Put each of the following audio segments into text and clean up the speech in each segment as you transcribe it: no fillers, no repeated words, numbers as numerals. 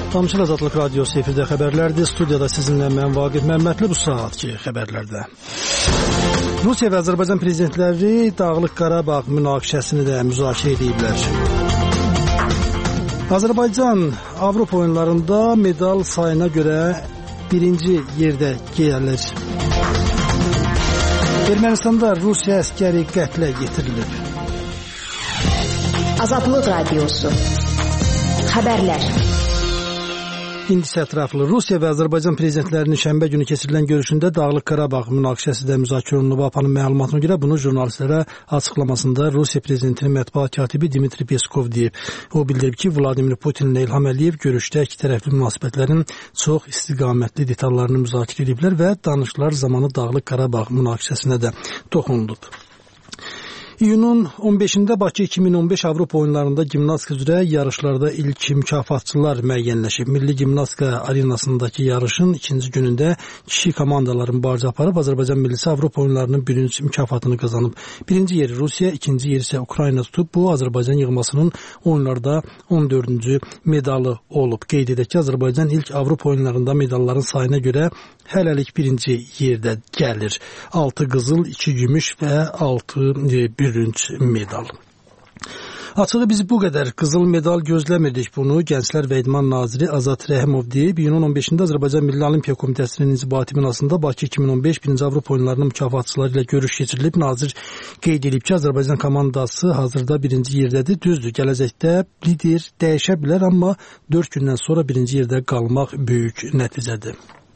Tamamçı Azadlıq Radiosu efirdə xəbərlərdir. Studiyada sizinlə mən Vaqif Məmmədli bu saatki xəbərlərdə. Rusiya və Azərbaycan prezidentləri Dağlıq Qarabağ münaqişəsini də müzakirə ediblər. Azərbaycan Avropa oyunlarında medal sayına görə birinci yerdə gəlir. Ermənistanda Rusiya əskəri qətlə yetirilib. Azadlıq Radiosu xəbərlər. İndi isə ətraflı. Rusiya və Azərbaycan prezidentlərinin şənbə günü keçirilən görüşündə Dağlıq Qarabağ münaqişəsi də müzakirə olunub. APA'nın məlumatına görə bunu jurnalistlərə açıqlamasında Rusiya prezidentinin mətbuat katibi Dmitri Peskov deyib. O bildirib ki, Vladimir Putinlə İlham Əliyev görüşdə iki tərəfli münasibətlərin çox istiqamətli detallarını müzakirə ediblər və danışıqlar zamanı Dağlıq Qarabağ münaqişəsinə də toxunulub. İyunun 15-də Bakı 2015 Avropa oyunlarında gimnastika üzrə yarışlarda ilk mükafatçılar müəyyənləşib. Milli Gimnastika arenasındakı yarışın ikinci günündə kişi komandaların mübarizə aparıb Azərbaycan millisi Avropa oyunlarının birinci mükafatını qazanıb. Birinci yeri Rusiya, ikinci yeri isə Ukrayna tutub. Bu Azərbaycan yığmasının oyunlarda 14-cü medalı olub. Qeyd edək ki, Azərbaycan ilk Avropa oyunlarında medalların sayına görə hələlik birinci yerdə gəlir. 6 qızıl, 2 gümüş və 6 bürünc medal. Açığı biz bu qədər qızıl medal gözləmirdik. Bunu Gənclər və İdman naziri Azad Rəhimov deyib. İyunun 15-də Azərbaycan Milli Olimpiya Komitəsinin inzibati binasında Bakı 2015 1-ci Avropa oyunlarının mükafatçıları ilə görüş keçirilib. Nazir qeyd edib ki, Azərbaycan komandası hazırda birinci yerdədir. Düzdür, gələcəkdə lider dəyişə bilər, amma 4 gündən sonra birinci yerdə qalmaq böyük nəticədir.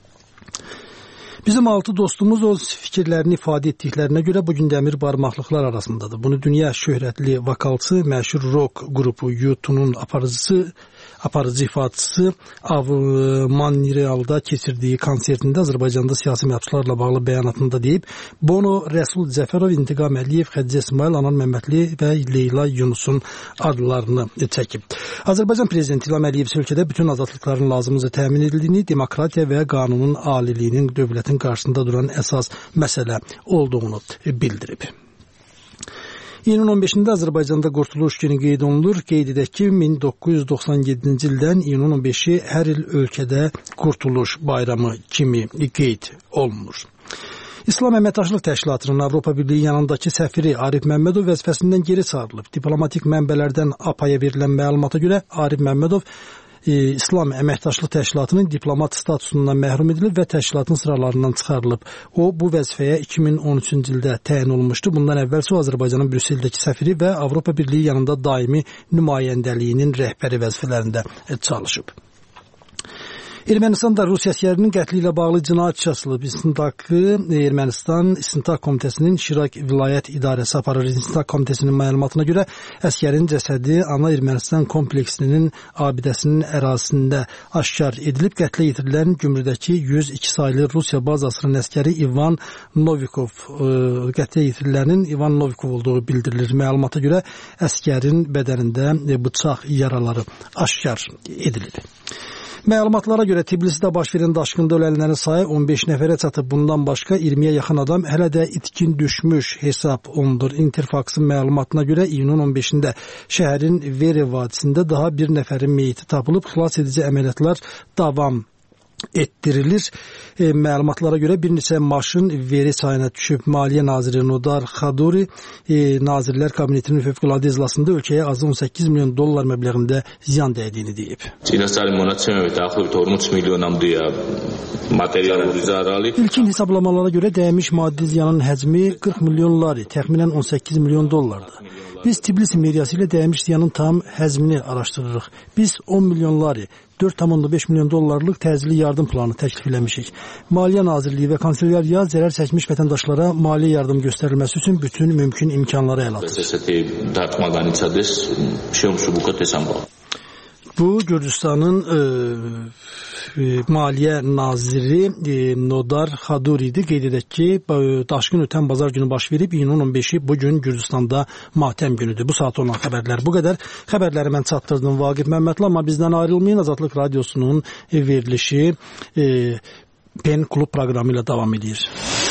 Bizim 6 dostumuz öz fikirlərini ifadə etdiklərinə görə bugün dəmir barmaqlıqlar arasındadır. Bunu dünya şöhrətli vokalçı, məşhur rock qrupu U2'nun aparıcı ifaçısı Manrealda keçirdiyi konsertində Azərbaycanda siyasi məhbuslarla bağlı bəyanatında deyib. Bono, Rəsul Cəfərov, İntiqam Əliyev, Xədicə İsmail, Anan Məmmədli və Leyla Yunusun adlarını çəkib. Azərbaycan prezidenti İlham Əliyev ölkədə bütün azadlıqların lazımıca təmin edildiyini, demokratiya və qanunun aliliyinin dövlətin qarşısında duran əsas məsələ olduğunu bildirib. İyunun 15-də Azərbaycanda Qurtuluş günü qeyd olunur. Qeyd edək ki, 1997-ci ildən iyunun 15-i hər il ölkədə Qurtuluş bayramı kimi qeyd olunur. İslam Əməkdaşlıq Təşkilatının Avropa Birliyi yanındakı səfiri Arif Məmmədov vəzifəsindən geri çağırılıb. Diplomatik mənbələrdən APA-ya verilən məlumata görə Arif Məmmədov İslam Əməkdaşlıq Təşkilatının diplomat statusundan məhrum edilib və təşkilatın sıralarından çıxarılıb. O, bu vəzifəyə 2013-cü ildə təyin olunmuşdu. Bundan əvvəlsə o, Azərbaycanın Brüsseldəki səfiri və Avropa Birliyi yanında daimi nümayəndəliyinin rəhbəri vəzifələrində çalışıb. Ermənistanda Rusiya əsgərinin qətli ilə bağlı cinayət işi açılıb. Ermənistan İstintaq Komitəsinin Şirak vilayət idarəsi aparır. İstintaq Komitəsinin məlumatına görə əsgərin cəsədi Ana Ermənistan kompleksinin abidəsinin ərazisində aşkar edilib. Qətlə yetirilən Gümrüdəki 102 saylı Rusiya bazasının əsgəri İvan Novikov, qətlə yetirilənin İvan Novikov olduğu bildirilir. Məlumata görə əsgərin bədənində bıçaq yaraları aşkar edilib. Məlumatlara görə Tbilisidə baş verən daşqında ölənlərin sayı 15 nəfərə çatıb. Bundan başqa 20-yə yaxın adam hələ də itkin düşmüş hesab olunur. Interfaxın məlumatına görə iyunun 15-də şəhərin Vere vadisində daha bir nəfərin meyiti tapılıb. Xilas edici əməliyyatlar davam etdirilir. Məlumatlara görə bir neçə maşın Veri çayına düşüb. Maliyyə naziri Nodar Xaduri Nazirlər Kabinetinin fövqəladə iclasında ölkəyə azı 18 milyon dollar məbləğində ziyan dəydiyini deyib. İlkin hesablamalara görə dəymiş maddi ziyanın həcmi 40 milyon lari, təxminən 18 milyon dollardır. Biz Tbilisi meriyası ilə dəymiş ziyanın tam həzmini araşdırırıq. Biz 10 milyon lari, 4,5 milyon dollarlıq təcili yardım planı təklif eləmişik. Maliyyə Nazirliyi və Kanselyariya zərər çəkmiş vətəndaşlara maliyyə yardım göstərilməsi üçün bütün mümkün imkanları əl atır. Bu Gürcüstanın Maliyyə Naziri Nodar Xaduri idi. Qeyd edək ki, daşqın ötən bazar günü baş verib. İyunun 15-i bugün Gürcüstanda matəm günüdür. Bu saat olan xəbərlər bu qədər. Xəbərləri mən çatdırdım Vaqif Məmmədli, amma bizdən ayrılmayın. Azadlıq Radiosunun verilişi PEN Klub proqramı ilə davam edir.